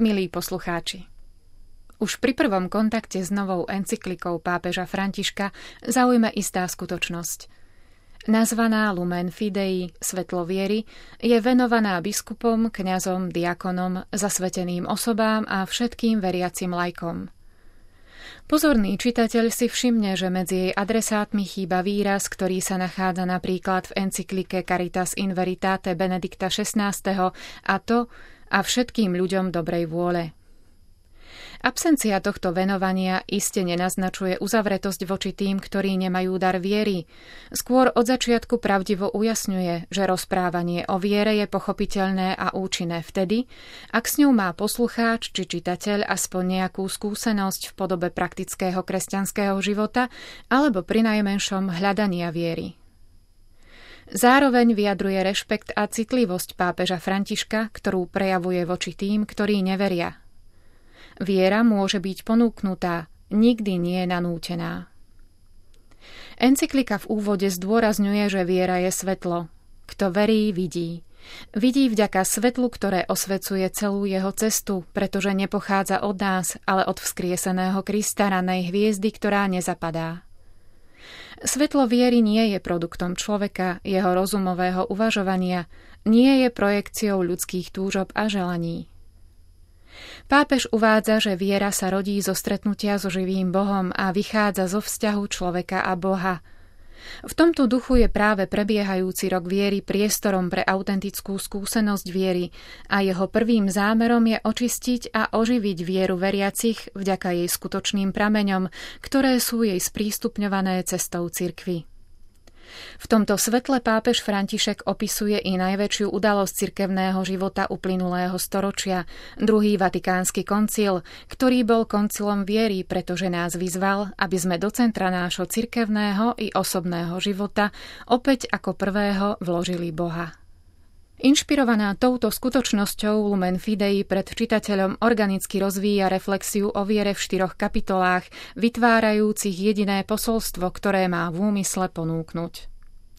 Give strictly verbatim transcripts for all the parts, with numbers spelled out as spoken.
Milí poslucháči, už pri prvom kontakte s novou encyklikou pápeža Františka zaujme istá skutočnosť. Nazvaná Lumen Fidei, svetlo viery, je venovaná biskupom, kňazom, diakonom, zasveteným osobám a všetkým veriacim laikom. Pozorný čitateľ si všimne, že medzi jej adresátmi chýba výraz, ktorý sa nachádza napríklad v encyklike Caritas in Veritate Benedikta šestnásteho, a to a všetkým ľuďom dobrej vôle. Absencia tohto venovania iste nenaznačuje uzavretosť voči tým, ktorí nemajú dar viery. Skôr od začiatku pravdivo ujasňuje, že rozprávanie o viere je pochopiteľné a účinné vtedy, ak s ňou má poslucháč či čitateľ aspoň nejakú skúsenosť v podobe praktického kresťanského života alebo prinajmenšom hľadania viery. Zároveň vyjadruje rešpekt a citlivosť pápeža Františka, ktorú prejavuje voči tým, ktorí neveria. Viera môže byť ponúknutá, nikdy nie nanútená. Encyklika v úvode zdôrazňuje, že viera je svetlo. Kto verí, vidí. Vidí vďaka svetlu, ktoré osvecuje celú jeho cestu, pretože nepochádza od nás, ale od vzkrieseného Krista, ranej hviezdy, ktorá nezapadá. Svetlo viery nie je produktom človeka, jeho rozumového uvažovania, nie je projekciou ľudských túžob a želaní. Pápež uvádza, že viera sa rodí zo stretnutia so živým Bohom a vychádza zo vzťahu človeka a Boha. V tomto duchu je práve prebiehajúci rok viery priestorom pre autentickú skúsenosť viery a jeho prvým zámerom je očistiť a oživiť vieru veriacich vďaka jej skutočným prameňom, ktoré sú jej sprístupňované cestou cirkvi. V tomto svetle pápež František opisuje i najväčšiu udalosť cirkevného života uplynulého storočia, druhý Vatikánsky koncil, ktorý bol koncilom viery, pretože nás vyzval, aby sme do centra nášho cirkevného i osobného života opäť ako prvého vložili Boha. Inšpirovaná touto skutočnosťou Lumen Fidei pred čitateľom organicky rozvíja reflexiu o viere v štyroch kapitolách, vytvárajúcich jediné posolstvo, ktoré má v úmysle ponúknuť.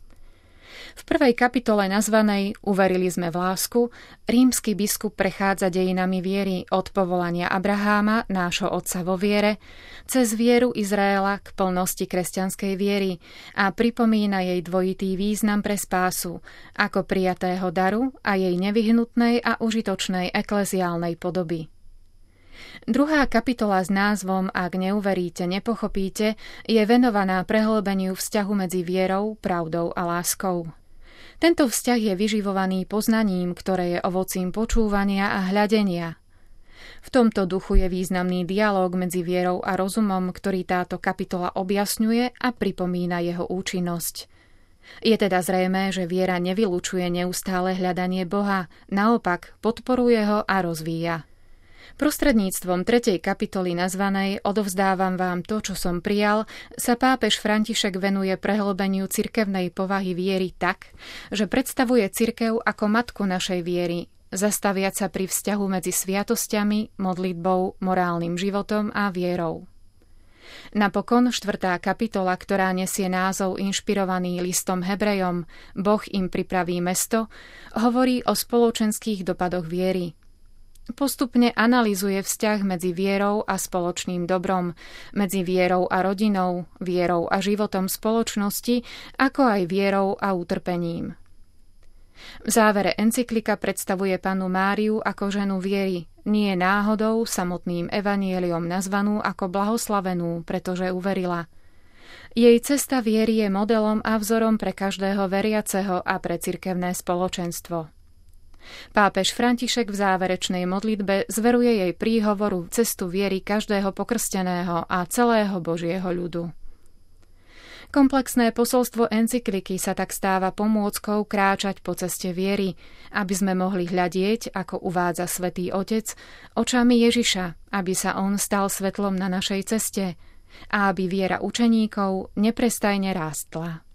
V prvej kapitole nazvanej Uverili sme v lásku, rímsky biskup prechádza dejinami viery od povolania Abraháma, nášho otca vo viere, cez vieru Izraela k plnosti kresťanskej viery a pripomína jej dvojitý význam pre spásu, ako prijatého daru a jej nevyhnutnej a užitočnej ekleziálnej podoby. Druhá kapitola s názvom Ak neuveríte, nepochopíte je venovaná prehlbeniu vzťahu medzi vierou, pravdou a láskou. Tento vzťah je vyživovaný poznaním, ktoré je ovocím počúvania a hľadenia. V tomto duchu je významný dialóg medzi vierou a rozumom, ktorý táto kapitola objasňuje a pripomína jeho účinnosť. Je teda zrejmé, že viera nevylučuje neustále hľadanie Boha, naopak podporuje ho a rozvíja. Prostredníctvom tretej kapitoly nazvanej Odovzdávam vám to, čo som prijal, sa pápež František venuje prehlbeniu cirkevnej povahy viery tak, že predstavuje cirkev ako matku našej viery, zastaviať sa pri vzťahu medzi sviatosťami, modlitbou, morálnym životom a vierou. Napokon štvrtá kapitola, ktorá nesie názov inšpirovaný listom Hebrejom Boh im pripraví mesto, hovorí o spoločenských dopadoch viery. Postupne analyzuje vzťah medzi vierou a spoločným dobrom, medzi vierou a rodinou, vierou a životom spoločnosti, ako aj vierou a utrpením. V závere encyklika predstavuje Pannu Máriu ako ženu viery, nie náhodou samotným evanjeliom nazvanú ako blahoslavenú, pretože uverila. Jej cesta viery je modelom a vzorom pre každého veriaceho a pre cirkevné spoločenstvo. Pápež František v záverečnej modlitbe zveruje jej príhovoru cestu viery každého pokrsteného a celého Božieho ľudu. Komplexné posolstvo encykliky sa tak stáva pomôckou kráčať po ceste viery, aby sme mohli hľadieť, ako uvádza Svätý Otec, očami Ježiša, aby sa on stal svetlom na našej ceste a aby viera učeníkov neprestajne rástla.